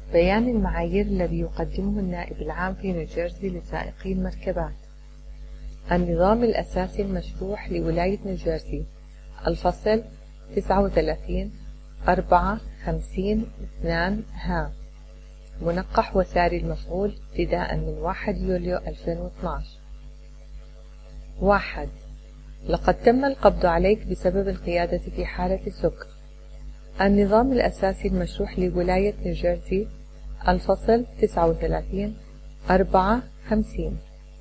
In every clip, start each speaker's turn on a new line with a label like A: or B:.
A: بيان المعايير الذي يقدمه النائب العام في نيوجيرسي لسائقي المركبات. النظام الأساسي المشروح لولاية نيوجيرسي. الفصل 39.4.50.2 ها. منقح وساري المفعول ابتداء من 1 يوليو 2012. 1. لقد تم القبض عليك بسبب القيادة في حالة سكر. النظام الأساسي المشروح لولاية نيوجيرسي. الفصل 39.4.50.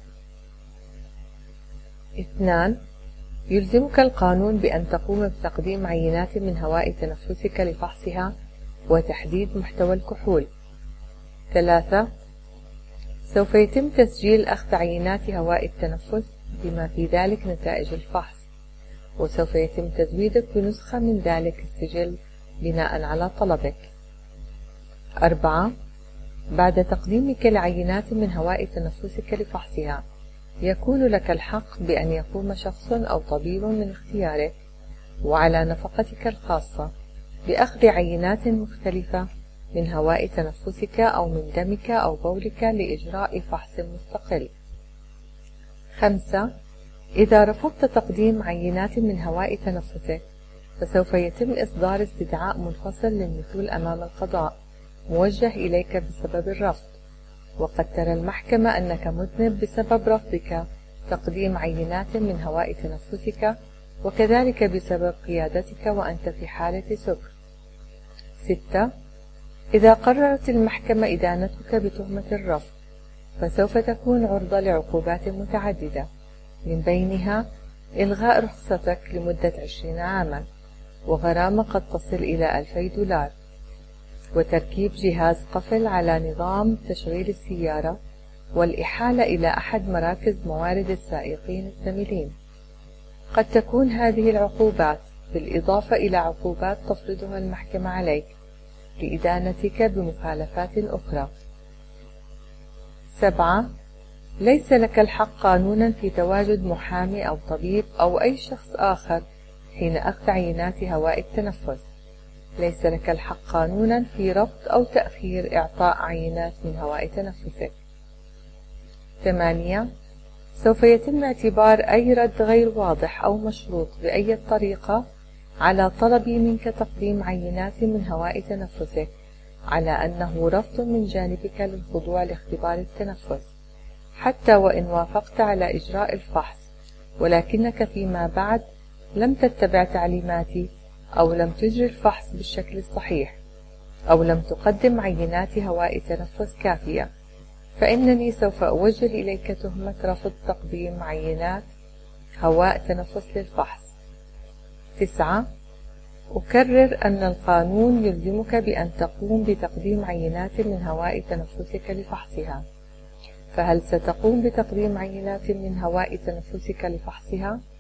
A: 2. يلزمك القانون بأن تقوم بتقديم عينات من هواء تنفسك لفحصها وتحديد محتوى الكحول. 3. سوف يتم تسجيل أخذ عينات هواء التنفس بما في ذلك نتائج الفحص، وسوف يتم تزويدك بنسخة من ذلك السجل بناء على طلبك. 4. بعد تقديمك لعينات من هواء تنفسك لفحصها، يكون لك الحق بأن يقوم شخص أو طبيب من اختيارك وعلى نفقتك الخاصة بأخذ عينات مختلفة من هواء تنفسك أو من دمك أو بولك لإجراء فحص مستقل. 5. إذا رفضت تقديم عينات من هواء تنفسك، فسوف يتم إصدار استدعاء منفصل للمثول أمام القضاء موجه إليك بسبب الرفض، وقد ترى المحكمة أنك مذنب بسبب رفضك تقديم عينات من هواء تنفسك، وكذلك بسبب قيادتك وأنت في حالة سكر. 6. إذا قررت المحكمة إدانتك بتهمة الرفض، فسوف تكون عرضة لعقوبات متعددة، من بينها إلغاء رخصتك لمدة 20 عاما، وغرامة قد تصل إلى 2000 دولار، وتركيب جهاز قفل على نظام تشغيل السيارة، والإحالة إلى أحد مراكز موارد السائقين الثملين. قد تكون هذه العقوبات بالإضافة إلى عقوبات تفرضها المحكمة عليك لإدانتك بمخالفات أخرى. 7. ليس لك الحق قانونا في تواجد محامي أو طبيب أو أي شخص آخر حين أخذ عينات هواء التنفس. ليس لك الحق قانونا في رفض أو تأخير إعطاء عينات من هواء تنفسك. 8. سوف يتم اعتبار أي رد غير واضح أو مشروط بأي طريقة على طلبي منك تقديم عينات من هواء تنفسك على أنه رفض من جانبك للخضوع لاختبار التنفس، حتى وإن وافقت على إجراء الفحص، ولكنك فيما بعد لم تتبع تعليماتي أو لم تجري الفحص بالشكل الصحيح أو لم تقدم عينات هواء تنفس كافية، فإنني سوف أوجه إليك تهمة رفض تقديم عينات هواء تنفس للفحص. 9. أكرر أن القانون يلزمك بأن تقوم بتقديم عينات من هواء تنفسك لفحصها، فهل ستقوم بتقديم عينات من هواء تنفسك لفحصها؟